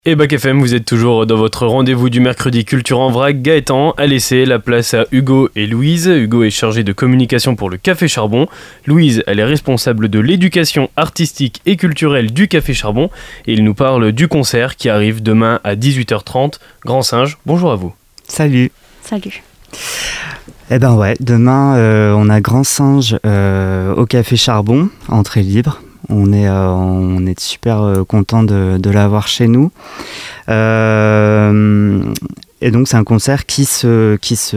Et Bac FM, vous êtes toujours dans votre rendez-vous du mercredi Culture en vrac. Gaëtan a laissé la place à Hugo et Louise. Hugo est chargé de communication pour le Café Charbon. Louise, elle est responsable de l'éducation artistique et culturelle du Café Charbon. Et il nous parle du concert qui arrive demain à 18h30. Grand Singe, bonjour à vous. Salut. Salut. Eh ben ouais, demain on a Grand Singe au Café Charbon, entrée libre. On est super content de l'avoir chez nous. Et donc c'est un concert qui se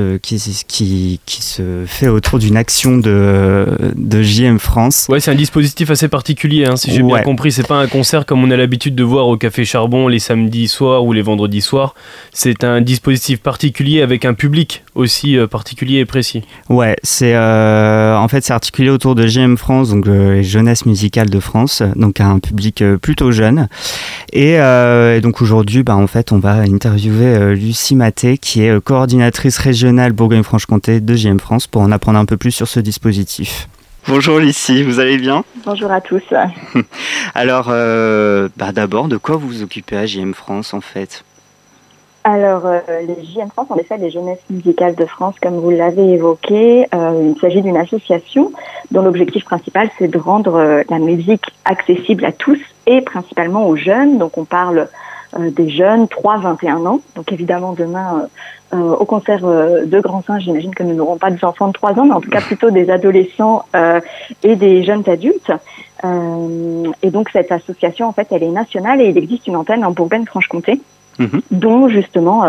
fait autour d'une action de JM France. Ouais, c'est un dispositif assez particulier, si j'ai bien compris. C'est pas un concert comme on a l'habitude de voir au Café Charbon les samedis soirs ou les vendredis soirs. C'est un dispositif particulier avec un public aussi particulier et précis. Ouais, en fait c'est articulé autour de JM France, donc les Jeunesses musicales de France, donc un public plutôt jeune. Et donc aujourd'hui, en fait, on va interviewer Lucie Maté, qui est coordinatrice régionale Bourgogne-Franche-Comté de JM France, pour en apprendre un peu plus sur ce dispositif. Bonjour Lucie, vous allez bien ? Bonjour à tous. Alors, d'abord, de quoi vous vous occupez à JM France en fait ? Alors, les JM France, en effet, les Jeunesses musicales de France, comme vous l'avez évoqué, il s'agit d'une association dont l'objectif principal, c'est de rendre la musique accessible à tous et principalement aux jeunes. Donc, on parle des jeunes 3-21 ans. Donc, évidemment, demain, au concert de Grand Singe, j'imagine que nous n'aurons pas des enfants de 3 ans, mais en tout cas plutôt des adolescents et des jeunes adultes. Et donc, cette association, en fait, elle est nationale et il existe une antenne en Bourgogne-Franche-Comté. Dont justement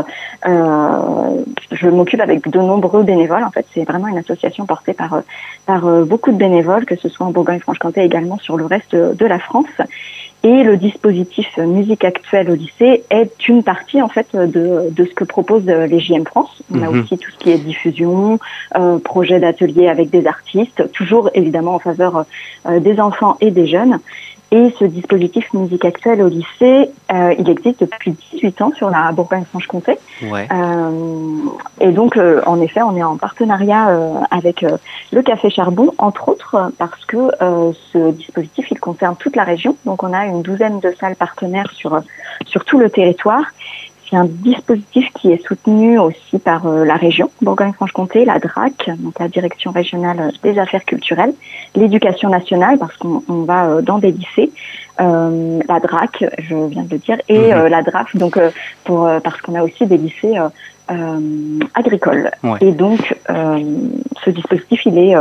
je m'occupe avec de nombreux bénévoles. En fait, c'est vraiment une association portée par beaucoup de bénévoles, que ce soit en Bourgogne-Franche-Comté, également sur le reste de la France. Et le dispositif Musique Actuelle au lycée est une partie en fait de ce que proposent les JM France. On a aussi tout ce qui est diffusion, projet d'atelier avec des artistes, toujours évidemment en faveur des enfants et des jeunes. Et ce dispositif Musique Actuelle au lycée, il existe depuis 18 ans sur la Bourgogne-Franche-Comté. Ouais. Et donc, en effet, on est en partenariat avec le Café Charbon, entre autres, parce que ce dispositif, il concerne toute la région. Donc, on a une douzaine de salles partenaires sur tout le territoire. C'est un dispositif qui est soutenu aussi par la région Bourgogne-Franche-Comté, la DRAC, donc la Direction régionale des affaires culturelles, l'éducation nationale, parce qu'on va dans des lycées, la DRAC, je viens de le dire, et la DRAF, donc parce qu'on a aussi des lycées agricoles. Ouais. Et donc, ce dispositif, il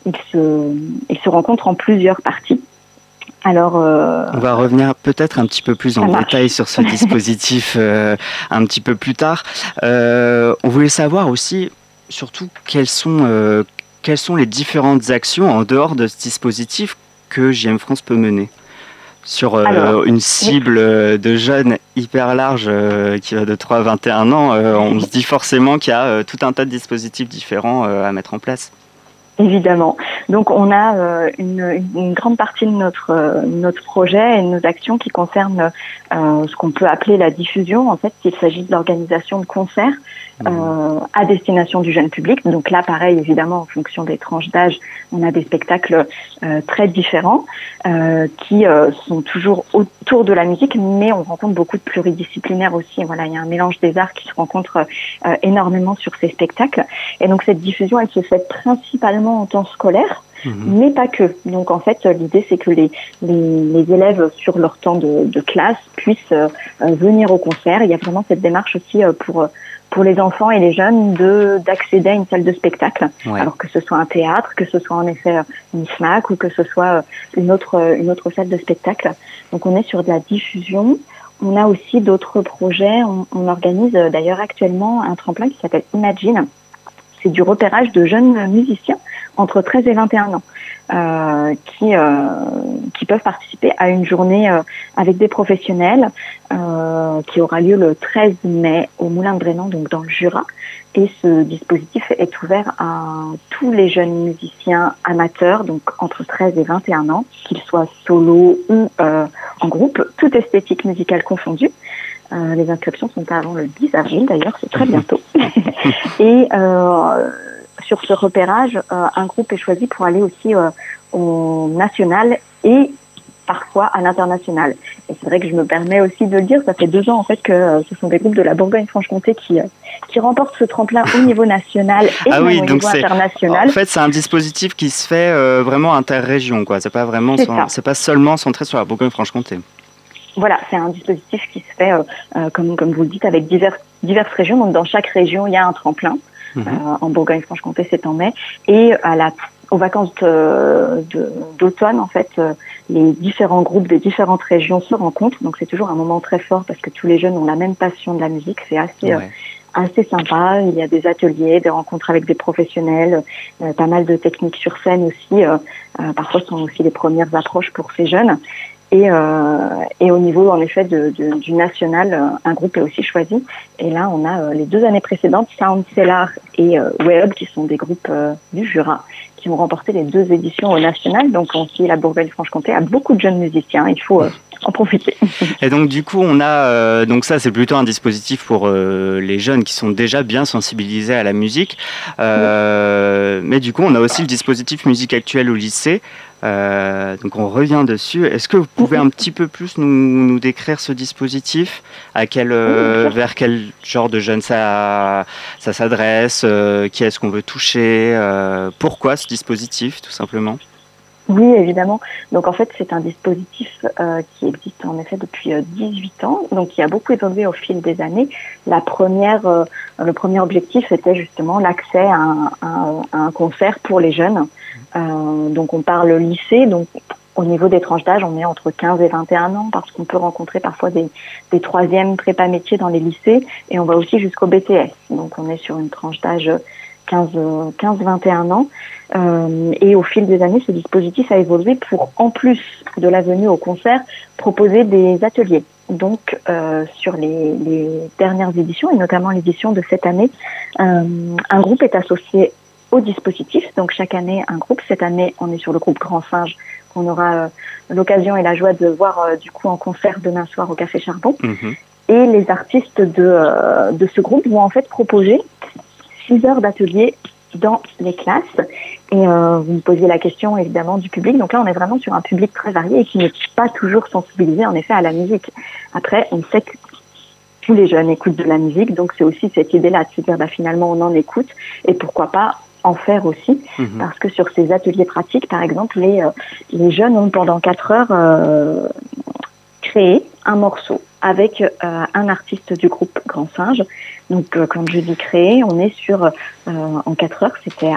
se rencontre en plusieurs parties. Alors, on va revenir peut-être un petit peu plus en détail sur ce dispositif un petit peu plus tard. On voulait savoir aussi, surtout, quelles sont les différentes actions en dehors de ce dispositif que JM France peut mener sur une cible de jeunes hyper large qui va de 3 à 21 ans. On se dit forcément qu'il y a tout un tas de dispositifs différents à mettre en place. Évidemment. Donc, on a une grande partie de notre projet et de nos actions qui concernent ce qu'on peut appeler la diffusion. En fait, il s'agit de l'organisation de concerts à destination du jeune public. Donc là, pareil, évidemment, en fonction des tranches d'âge, on a des spectacles très différents qui sont toujours autour de la musique, mais on rencontre beaucoup de pluridisciplinaires aussi. Voilà, il y a un mélange des arts qui se rencontre énormément sur ces spectacles. Et donc, cette diffusion, elle se fait principalement en temps scolaire, mais pas que. Donc en fait, l'idée c'est que les élèves sur leur temps de classe puissent venir au concert. Il y a vraiment cette démarche aussi pour les enfants et les jeunes d'accéder à une salle de spectacle. Ouais. Alors que ce soit un théâtre, que ce soit en effet une FNAC ou que ce soit une autre salle de spectacle. Donc on est sur de la diffusion. On a aussi d'autres projets. On organise d'ailleurs actuellement un tremplin qui s'appelle Imagine. C'est du repérage de jeunes musiciens entre 13 et 21 ans qui peuvent participer à une journée avec des professionnels qui aura lieu le 13 mai au Moulin de Brennan, donc dans le Jura. Et ce dispositif est ouvert à tous les jeunes musiciens amateurs, donc entre 13 et 21 ans, qu'ils soient solo ou en groupe, toute esthétique musicale confondue. Les inscriptions sont avant le 10 avril, d'ailleurs, c'est très bientôt. Et sur ce repérage, un groupe est choisi pour aller aussi au national et parfois à l'international. Et c'est vrai que je me permets aussi de le dire, ça fait 2 ans en fait que ce sont des groupes de la Bourgogne-Franche-Comté qui remportent ce tremplin au niveau national et au niveau international. En fait, c'est un dispositif qui se fait vraiment interrégion, quoi. C'est pas seulement centré sur la Bourgogne-Franche-Comté. Voilà, c'est un dispositif qui se fait, comme vous le dites, avec diverses régions. Donc, dans chaque région, il y a un tremplin. En Bourgogne-Franche-Comté, c'est en mai. Et aux vacances d'automne, en fait, les différents groupes des différentes régions se rencontrent. Donc, c'est toujours un moment très fort parce que tous les jeunes ont la même passion de la musique. C'est assez sympa. Il y a des ateliers, des rencontres avec des professionnels, pas mal de techniques sur scène aussi. Parfois, ce sont aussi les premières approches pour ces jeunes. Et au niveau, en effet, du national, un groupe est aussi choisi. Et là, on a les 2 années précédentes, Sound Cellar et Web, qui sont des groupes du Jura, qui ont remporté les 2 éditions au national. Donc, la Bourgogne-Franche-Comté a beaucoup de jeunes musiciens. Il faut en profiter. Et donc, du coup, on a... donc ça, c'est plutôt un dispositif pour les jeunes qui sont déjà bien sensibilisés à la musique. Mais du coup, on a aussi le dispositif musique actuelle au lycée. Donc on revient dessus. Est-ce que vous pouvez un petit peu plus nous décrire ce dispositif, vers quel genre de jeunes ça s'adresse, qui est-ce qu'on veut toucher, pourquoi ce dispositif tout simplement? Oui, évidemment. Donc en fait, c'est un dispositif qui existe en effet depuis 18 ans, donc qui a beaucoup évolué au fil des années. Le premier objectif était justement l'accès à un concert pour les jeunes. Donc on parle lycée, donc au niveau des tranches d'âge, on est entre 15 et 21 ans parce qu'on peut rencontrer parfois des 3e prépa métiers dans les lycées et on va aussi jusqu'au BTS. Donc on est sur une tranche d'âge 15-21 ans. Et au fil des années, ce dispositif a évolué pour, en plus de la venue au concert, proposer des ateliers. Donc, sur les dernières éditions, et notamment l'édition de cette année, un groupe est associé au dispositif. Donc, chaque année, un groupe. Cette année, on est sur le groupe Grand Singe, qu'on aura l'occasion et la joie de voir du coup en concert demain soir au Café Charbon. Et les artistes de ce groupe vont en fait proposer 6 heures d'atelier dans les classes. Et vous me posiez la question évidemment du public. Donc là, on est vraiment sur un public très varié et qui n'est pas toujours sensibilisé en effet à la musique. Après, on sait que tous les jeunes écoutent de la musique, donc c'est aussi cette idée-là de se dire finalement on en écoute et pourquoi pas en faire aussi, parce que sur ces ateliers pratiques, par exemple, les jeunes ont pendant 4 heures créé un morceau avec un artiste du groupe Grand Singe. Donc, quand je dis créer, on est sur en 4 heures, c'était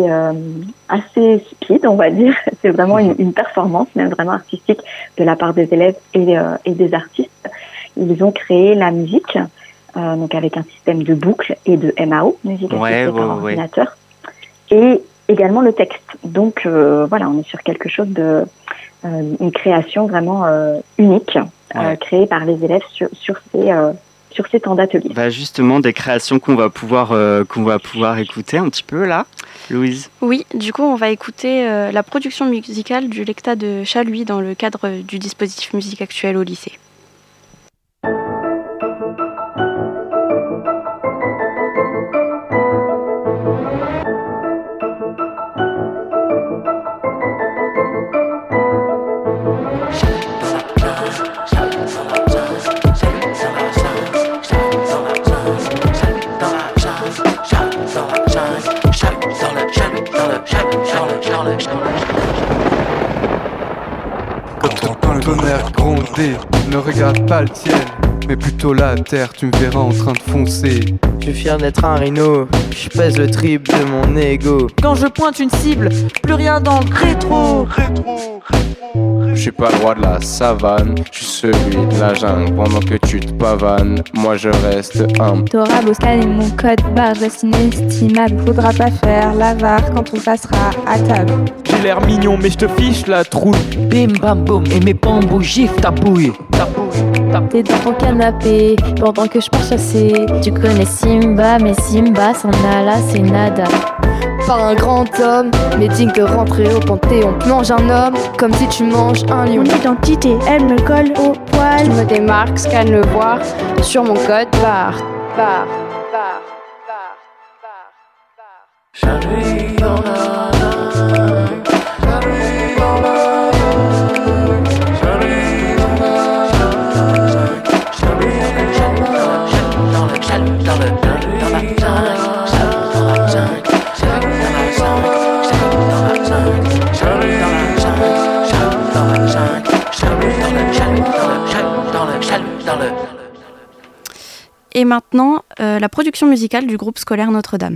assez speed, on va dire. C'est vraiment une performance, même vraiment artistique, de la part des élèves et des artistes. Ils ont créé la musique, donc avec un système de boucle et de MAO, musique assistée par ordinateur, et également le texte. Donc, voilà, on est sur quelque chose une création vraiment unique, créée par les élèves sur ces temps d'atelier. Justement, des créations qu'on va pouvoir écouter un petit peu là, Louise. Oui, du coup, on va écouter la production musicale du Lecta de Chaluis dans le cadre du dispositif musique actuelle au lycée. Quand le tonnerre grondait, ne regarde pas le ciel, mais plutôt la terre, tu me verras en train de foncer. Je suis fier d'être un rhino, je pèse le triple de mon ego. Quand je pointe une cible, plus rien dans le rétro. Je suis pas le roi de la savane, je suis celui de la jungle. Pendant que tu te pavanes, moi je reste humble. T'auras beau scanner mon code barre, je reste inestimable. Faudra pas faire l'avare quand on passera à table. J'ai l'air mignon mais je te fiche la trouille. Bim bam boum et mes bambous gifles ta pouille. T'es dans ton canapé pendant que je pars chasser. Tu connais Simba, mais Simba s'en a là, c'est nada. Pas un grand homme, mais digne de rentrer au panthéon. Mange un homme comme si tu manges un lion. Mon identité, elle me colle au poil. Je me démarque, scanne le voir sur mon code barre. Chaluis dans la main, chaluis dans la main, Et maintenant, la production musicale du groupe scolaire Notre-Dame.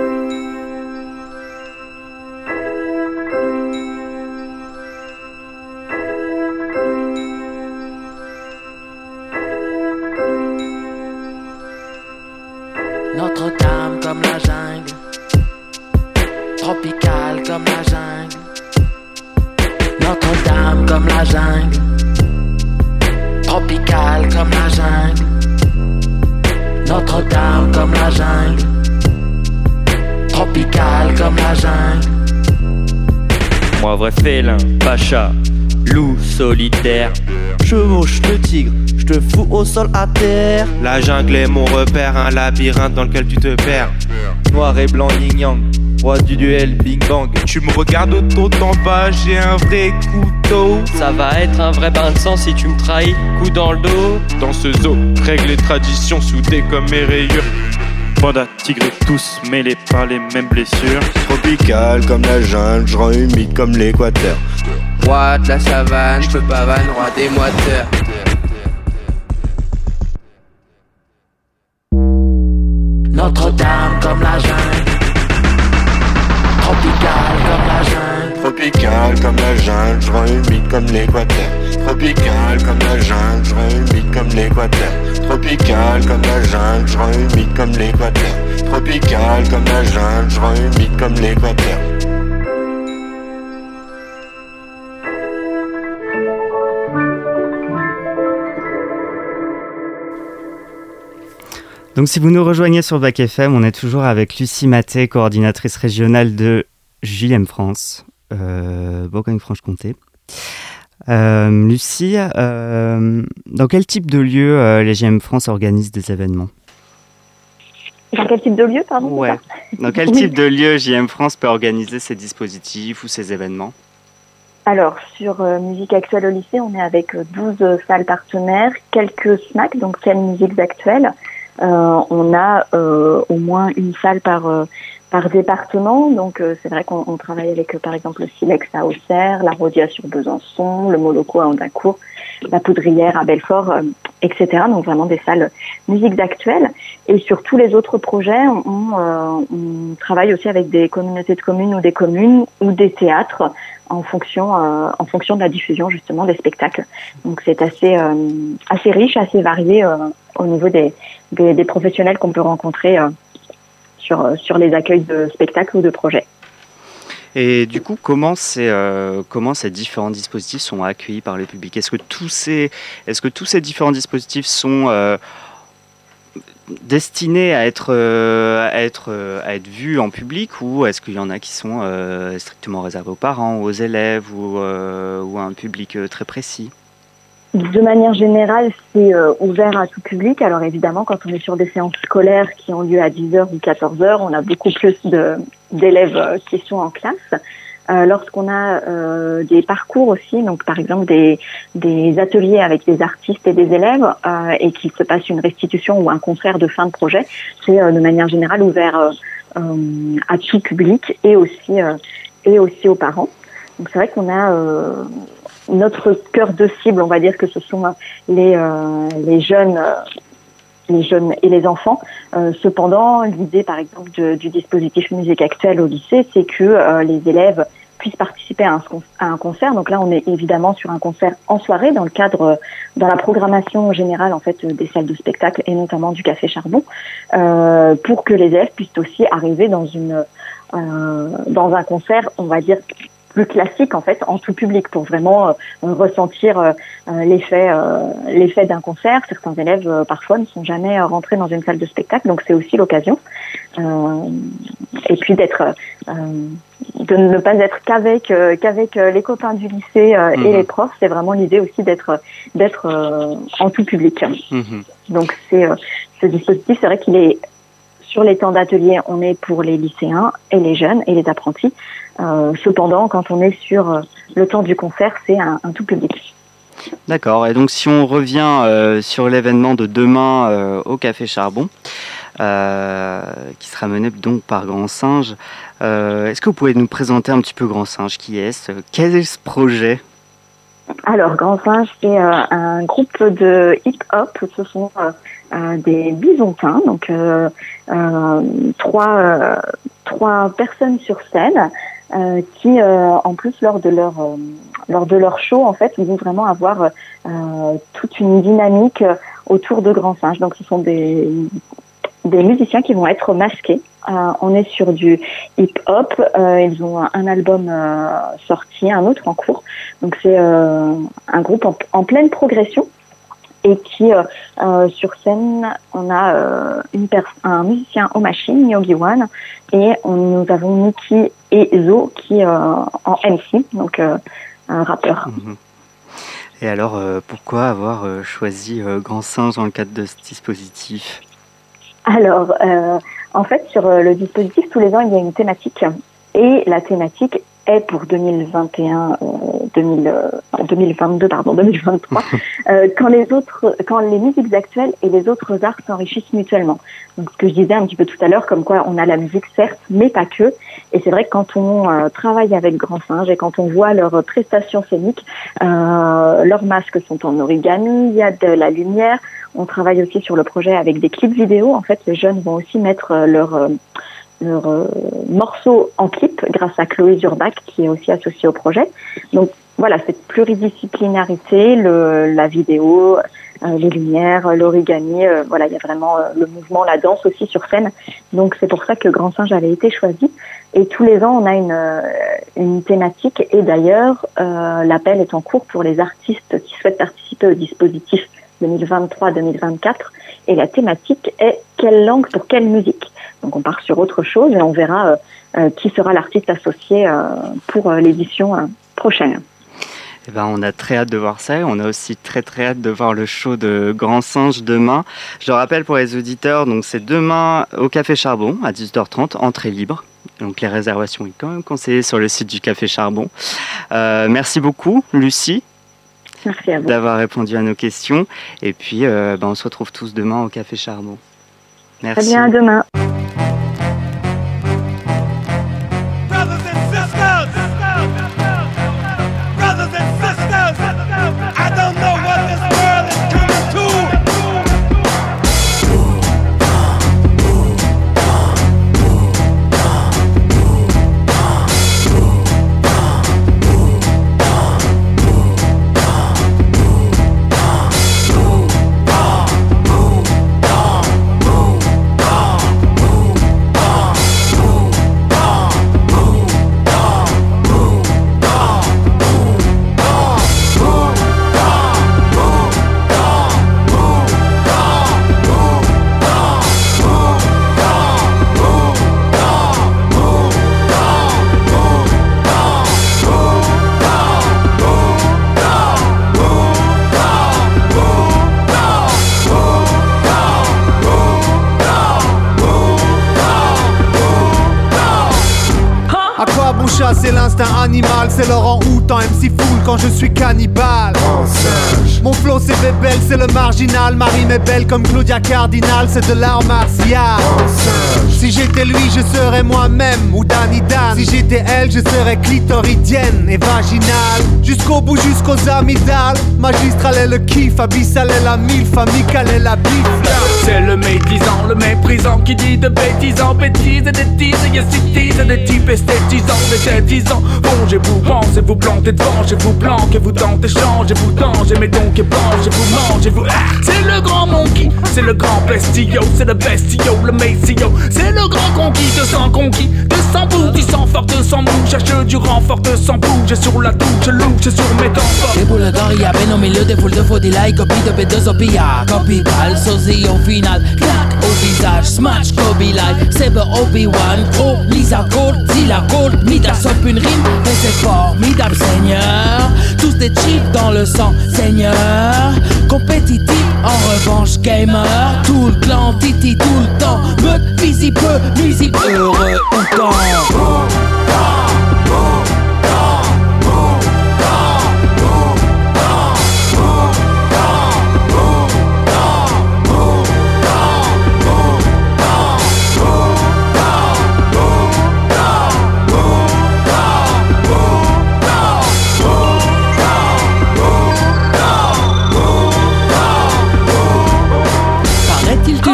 Notre-Dame comme la jungle, tropicale comme la jungle. Notre-Dame comme la jungle, tropicale comme la jungle. Notre-Dame comme la jungle, tropicale comme la jungle. Moi vrai félin, pacha, loup solitaire. Chevauche le tigre, je te fous au sol à terre. La jungle est mon repère, un labyrinthe dans lequel tu te perds. Noir et blanc yin yang, roi du duel bing bang. Tu me regardes autant en bas, j'ai un vrai couteau. Ça va être un vrai bain de sang si tu me trahis, coup dans le dos. Dans ce zoo, règles et traditions soudées comme mes rayures. Panda, tigre tous mêlés par les mêmes blessures. Tropical comme la jungle, je rends humide comme l'équateur. Roi de la savane, je peux pas vanne, roi des moiteurs. Notre-Dame comme la jungle, tropicale comme la jungle. Tropical comme la jungle, je rends humide comme l'équateur. Tropical comme la jungle, je rends humide comme l'équateur. Tropical comme la jungle, je rends humide comme l'équateur. Tropical comme la jungle, je rends humide comme l'équateur. Donc si vous nous rejoignez sur Bac FM, on est toujours avec Lucie Maté, coordinatrice régionale de JM France, Bourgogne-Franche-Comté. Lucie, dans quel type de lieu les JM France organisent des événements ? Dans quel type de lieu, pardon ? Ouais. Dans quel type de lieu JM France peut organiser ces dispositifs ou ces événements ? Alors, sur Musique Actuelle au lycée, on est avec 12 salles partenaires, quelques SMAC, donc scènes musiques actuelles. On a au moins une salle par département, donc c'est vrai qu'on travaille avec par exemple le Silex à Auxerre, la Rodia sur Besançon, le Moloko à Andacourt, la Poudrière à Belfort, etc. Donc vraiment des salles musiques actuelles. Et sur tous les autres projets, on travaille aussi avec des communautés de communes ou des communes ou des théâtres en fonction de la diffusion justement des spectacles. Donc c'est assez riche, assez varié au niveau des professionnels qu'on peut rencontrer sur les accueils de spectacles ou de projets. Et du coup, comment ces différents dispositifs sont accueillis par le public ? Est-ce que tous ces différents dispositifs sont destinés à être vus en public, ou est-ce qu'il y en a qui sont strictement réservés aux parents, aux élèves ou à un public très précis ? De manière générale, c'est ouvert à tout public. Alors évidemment, quand on est sur des séances scolaires qui ont lieu à 10h ou 14h, on a beaucoup plus d'élèves qui sont en classe. Lorsqu'on a des parcours aussi, donc par exemple des ateliers avec des artistes et des élèves, et qu'il se passe une restitution ou un concert de fin de projet, c'est de manière générale ouvert à tout public et aussi aux parents. Donc c'est vrai qu'on a notre cœur de cible, on va dire que ce sont les jeunes et les enfants. Cependant, l'idée, par exemple, du dispositif Musique Actuelle au lycée, c'est que les élèves puissent participer à un concert. Donc là, on est évidemment sur un concert en soirée dans la programmation générale en fait des salles de spectacle et notamment du Café Charbon, pour que les élèves puissent aussi arriver dans un concert, on va dire, plus classique en fait, en tout public, pour vraiment ressentir l'effet d'un concert. Certains élèves parfois ne sont jamais rentrés dans une salle de spectacle, donc c'est aussi l'occasion. Et puis de ne pas être qu'avec les copains du lycée et les profs. C'est vraiment l'idée aussi d'être en tout public. Donc ce dispositif, c'est vrai qu'il est sur les temps d'atelier, on est pour les lycéens et les jeunes et les apprentis. Cependant, quand on est sur le temps du concert, c'est un tout public. D'accord. Et donc, si on revient sur l'événement de demain au Café Charbon, qui sera mené donc par Grand Singe, est-ce que vous pouvez nous présenter un petit peu Grand Singe ? Qui est-ce ? Quel est ce projet ? Alors, Grand Singe, c'est un groupe de hip-hop. Ce sont des bisontins, donc trois personnes sur scène qui, en plus, lors de leur show, en fait, vont vraiment avoir toute une dynamique autour de Grand Singe. Donc, ce sont des musiciens qui vont être masqués. On est sur du hip-hop. Ils ont un album sorti, un autre en cours. Donc, c'est un groupe en pleine progression. Et qui, sur scène, on a un musicien aux machines, Yogi One, et nous avons Niki et Zo qui en MC, donc un rappeur. Et alors, pourquoi avoir choisi Grand Singe dans le cadre de ce dispositif ? Alors, en fait, sur le dispositif, tous les ans, il y a une thématique, et la thématique est pour 2021, 2022, 2023, quand les musiques actuelles et les autres arts s'enrichissent mutuellement. Donc, ce que je disais un petit peu tout à l'heure, comme quoi on a la musique, certes, mais pas que. Et c'est vrai que quand on travaille avec Grand Singe et quand on voit leurs prestations scéniques, leurs masques sont en origami, il y a de la lumière. On travaille aussi sur le projet avec des clips vidéo. En fait, les jeunes vont aussi mettre leurs morceaux en clip grâce à Chloé Zurbach qui est aussi associée au projet. Donc voilà, cette pluridisciplinarité, la vidéo, les lumières, l'origami, voilà, il y a vraiment le mouvement, la danse aussi sur scène. Donc c'est pour ça que Grand Singe avait été choisi. Et tous les ans, on a une thématique. Et d'ailleurs, l'appel est en cours pour les artistes qui souhaitent participer au dispositif 2023-2024. Et la thématique est quelle langue pour quelle musique. Donc on part sur autre chose et on verra qui sera l'artiste associé pour l'édition prochaine. Eh ben, on a très hâte de voir ça. On a aussi très hâte de voir le show de Grand Singe demain. Je le rappelle pour les auditeurs, donc c'est demain au Café Charbon à 18h30, entrée libre. Donc les réservations sont quand même conseillées sur le site du Café Charbon. Merci beaucoup, Lucie. Merci à vous d'avoir répondu à nos questions. Et puis, on se retrouve tous demain au Café Charbon. Merci. Très bien, à demain. C'est l'instinct animal, c'est Laurent Houtan, MC Fool quand je suis cannibale. Mon flow c'est bébelle, c'est le marginal. Ma rime est belle comme Claudia Cardinal, c'est de l'art martial. Si j'étais lui, je serais moi-même ou Danny Dan. Si j'étais elle, je serais clitoridienne et vaginale. Jusqu'au bout, jusqu'aux amygdales. Magistral est le kiff, abyssal est la milf, amical est la bifle. C'est le médisant, le méprisant qui dit de bêtises en bêtises et des teases et cities et des types esthétisants, des têtisants. Vengez-vous, pensez-vous planter devant, chez vous planquez, vous tentez, changez-vous, tangez, mais donc et penchez-vous, mangez-vous. C'est le grand monkey, c'est le grand bestio, c'est le bestio, le messio. C'est le grand conquis, 200 conquis, 200 bouts, 200 fort, 200 mou. Cherche du renfort, 200 bouges sur la touche, louche sur mes temps forts. Les boules d'or, y'a ben au milieu des foules de faux delay, copie de B2OPA, capital, sosie au final, clac au visage, smash, Kobe live, Saber Obi-Wan, oh, Lisa Gold, Zilla Gold, Midas sauf une rime, et c'est formidable, Seigneur. Tous des chips dans le sang, Seigneur. Compétitif, en revanche, gamer. Tout le clan, titi tout le temps, meute, visible, musique, heureux, autant.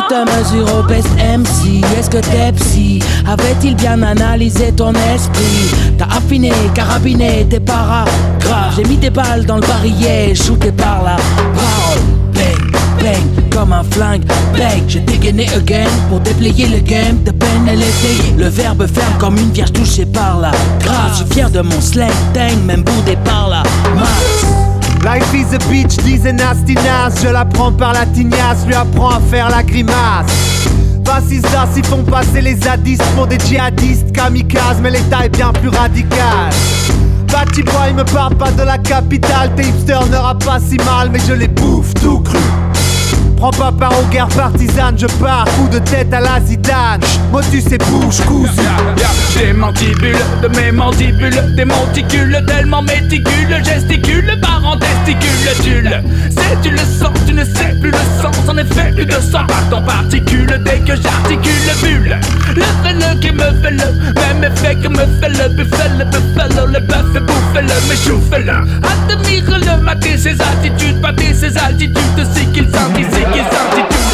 te mesures au best MC. Est-ce que t'es psy? Avait-il bien analysé ton esprit? T'as affiné, carabiné tes paragraphes. J'ai mis des balles dans le barillet, shooté par la parole. Bang, bang, comme un flingue, bang. J'ai dégainé again pour déblayer le game de peine et l'étayer. Le verbe ferme comme une vierge touchée par la grâce. Je suis fier de mon slang, dang, même boudé par la masse. Life is a bitch, disait Nasty Nas. Je la prends par la tignasse, lui apprends à faire la grimace. Fascistas, ils font passer les zadistes pour des djihadistes kamikazes, mais l'état est bien plus radical. Batty boy, me parle pas de la capitale. Tes hipsters n'aura pas si mal, mais je les bouffe tout cru. Prends pas part aux guerres partisanes, je pars, coup de tête à la Zidane. Motus et bouche cousue. J'ai mandibules de mes mandibules, des monticules tellement méticules, gesticule, barre en testicule. C'est tu le sens, tu ne sais plus le sens. En effet, plus de sang part en particules dès que j'articule bulle. Le fais-le qui me fait le même effet que me fait le buffalo, le bœuf et bouffe-le, mais chouffe-le. Admire-le, mater ses attitudes, pâter ses altitudes, si qu'il s'intitule.